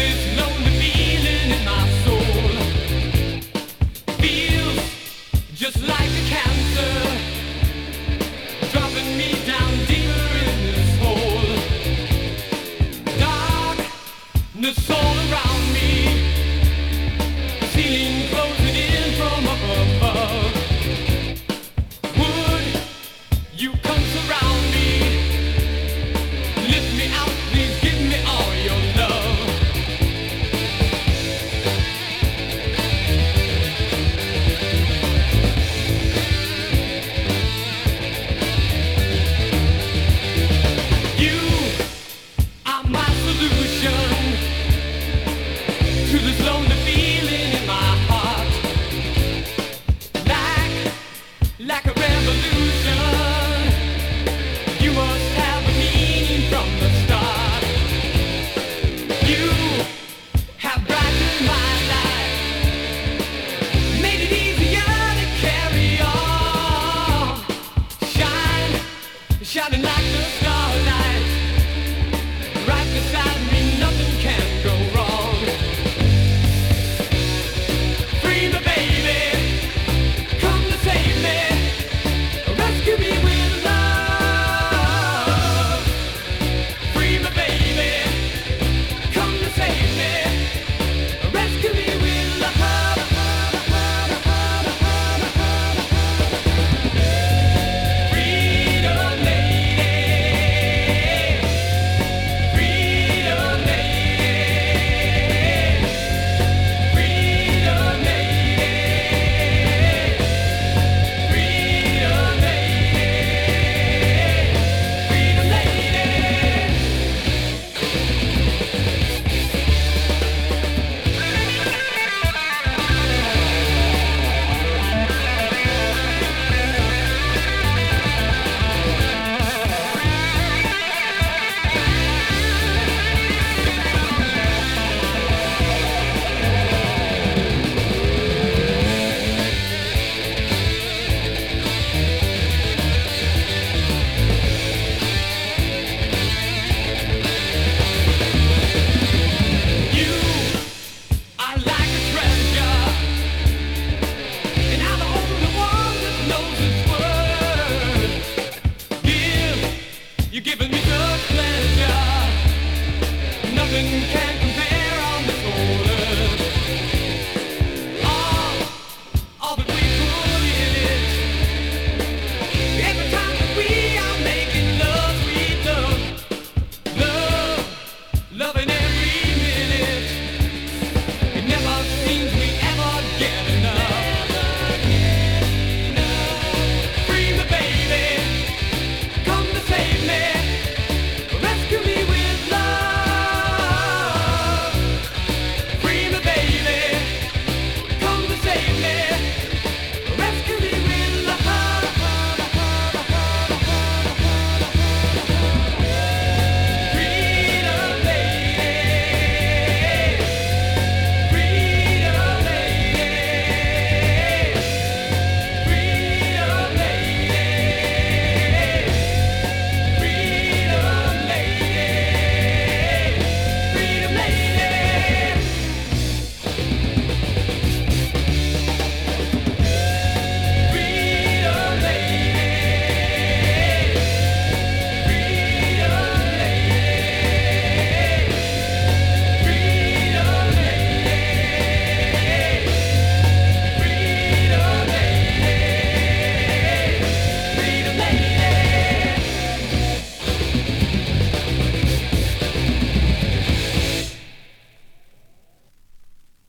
Just like a cancer, dropping me down deeper in this hole. Darkness all around me, ceiling closing in from up above. Would you come surround me, lift me out, please give me all your love. To this lonely feeling in my heart, like a revolution, you must have a meaning from the start. You have brightened my life, made it easier to carry on, shining like the starlight, right beside me, nothing can go wrong. You're giving me such pleasure, nothing can